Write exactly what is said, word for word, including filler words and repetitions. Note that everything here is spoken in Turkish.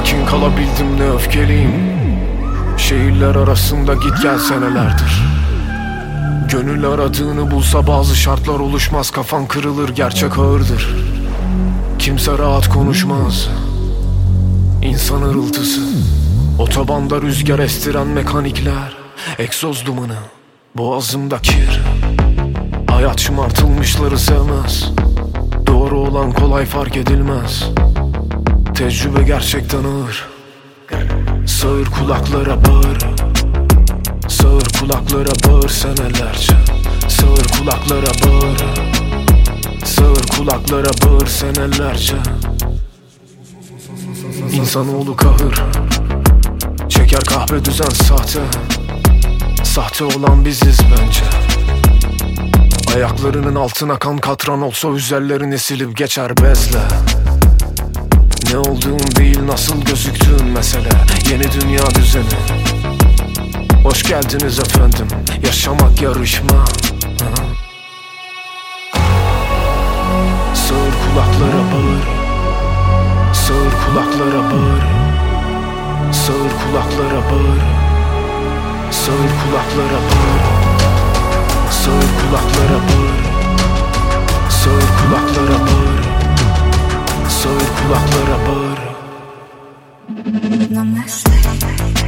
sakin kalabildim, ne öfkeliyim. Şehirler arasında git gel senelerdir. Gönül aradığını bulsa bazı şartlar oluşmaz. Kafan kırılır, gerçek ağırdır. Kimse rahat konuşmaz. İnsan hırıltısı, otobanda rüzgar estiren mekanikler, egzoz dumanı, boğazımda kir. Hayat şımartılmışları sevmez. Doğru olan kolay fark edilmez. Tecrübe gerçekten ağır. Sağır kulaklara bağır. Sağır kulaklara bağır senelerce. Sağır kulaklara bağır. Sağır kulaklara bağır senelerce. İnsanoğlu kahır. Çeker kahve düzen sahte. Sahte olan biziz bence. Ayaklarının altına kan katran olsa üzerlerini silip geçer bezle. Ne olduğun değil nasıl gözüktüğün mesele. Yeni dünya düzeni. Hoş geldiniz efendim. Yaşamak yarışma. Sağır kulaklara bağır. Sağır kulaklara bağır. Sağır kulaklara bağır. Sağır kulaklara bağır. Sağır kulaklara bağır. Sağır kulaklara bağır. Sağır kulaklara bağır. Namaste.